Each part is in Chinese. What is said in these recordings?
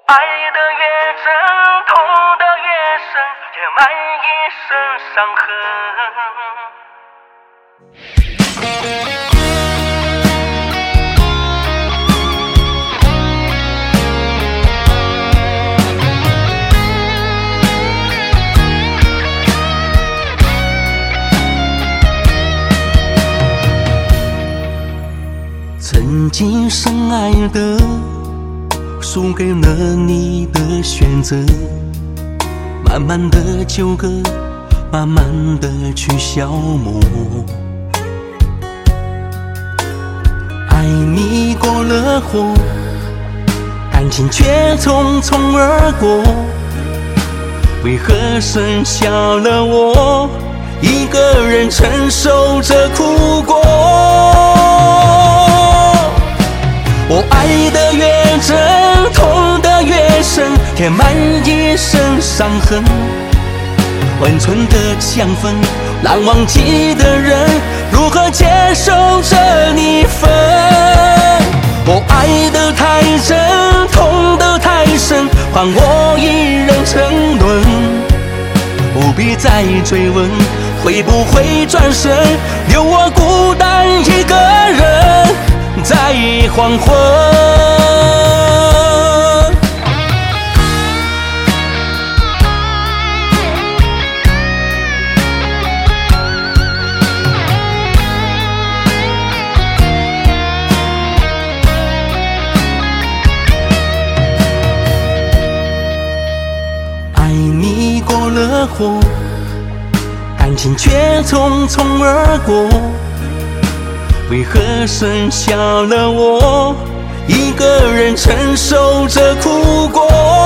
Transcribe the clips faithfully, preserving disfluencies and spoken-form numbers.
爱的越真，痛的越深，填满一身伤痕。 曾经深爱的，输给了你的选择，慢慢的纠葛，慢慢的去消磨。爱你过了火，感情却匆匆而过，为何剩下了我一个人承受着苦果？我爱的越真，痛的越深，填满一身伤痕。温存的香氛，难忘记的人，如何接受这离分？我爱的太真，痛的太深，换我一人沉沦。不必再追问，会不会转身，留我孤单一个人在黄昏。爱你过了火，感情却匆匆而过，为何剩下了我一个人承受着苦果？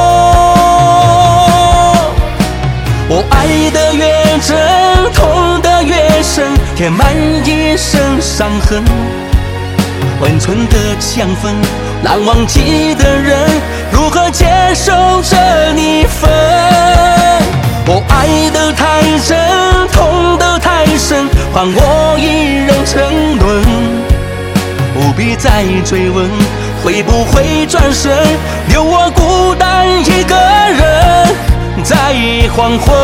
我爱的越真，痛的越深，填满一身伤痕。温存的香氛，难忘记的人，如何接受这离分？我爱的太真，痛的太深，换我一人沉沦。不必再追问，会不会转身，留我孤单一个人在黄昏。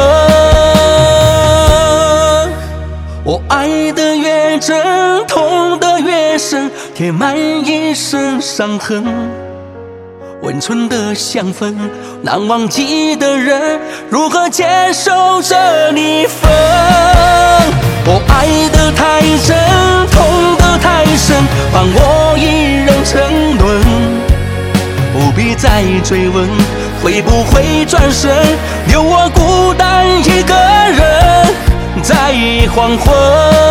我爱的越真，痛的越深，填满一身伤痕。温存的香氛，难忘记的人，如何接受这离分？我爱的太真，痛的太深，换我一人沉沦。不必再追问，会不会转身，留我孤单一个人在黄昏。